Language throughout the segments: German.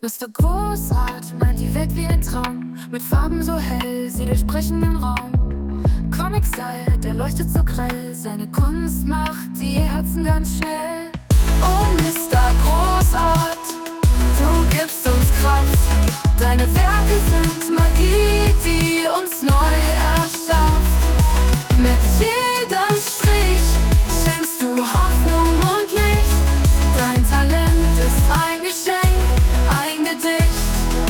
Mr. Großart malt die Welt wie ein Traum, mit Farben so hell, sie durchbrechen den Raum. Comic-Style, der leuchtet so grell, seine Kunst macht die Herzen ganz schnell. Oh Mr. Großart, du gibst uns Kraft, deine Werke sind Magie, die uns neu erschafft. Mit jedem Strich schenkst du Hoffnung und Licht, dein Talent ist ein Geschenk, ein Gedicht.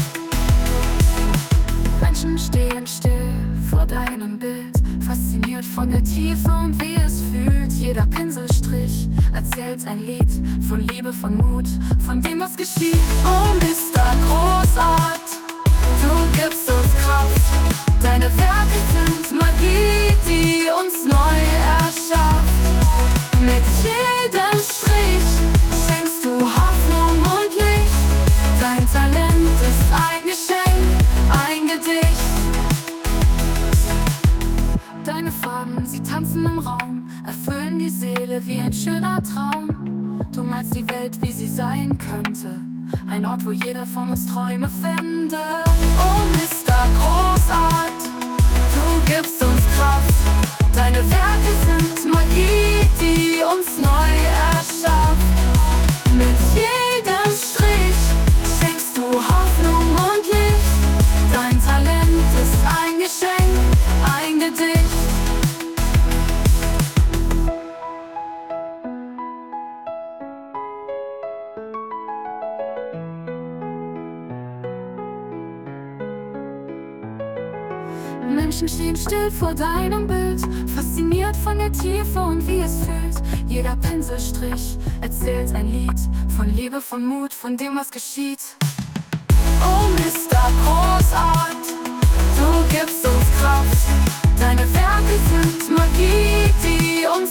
Menschen stehen still vor deinem Bild, fasziniert von der Tiefe und wie es fühlt. Jeder Pinselstrich erzählt ein Lied von Liebe, von Mut, von dem, was geschieht. Oh Mr. Großart, du gibst uns Kraft, deine Werke sind Magie, die uns neu erschafft. Mit jedem Strich schenkst du Hoffnung und Licht, dein Talent ist ein Geschenk, ein Gedicht. Deine Farben, sie tanzen im Raum, erfüllen die Seele wie ein schöner Traum. Du malst die Welt, wie sie sein könnte, ein Ort, wo jeder von uns Träume fände. Oh Mr. Großart, du gibst uns Kraft, deine Werke sind Magie, die uns neu erschafft. Mit jedem Strich schenkst du Hoffnung und Licht, dein Talent ist ein Geschenk, ein Gedicht. Menschen stehen still vor deinem Bild, fasziniert von der Tiefe und wie es fühlt. Jeder Pinselstrich erzählt ein Lied von Liebe, von Mut, von dem, was geschieht. Oh Mr. Großart, du gibst uns Kraft, deine Werke sind Magie, die uns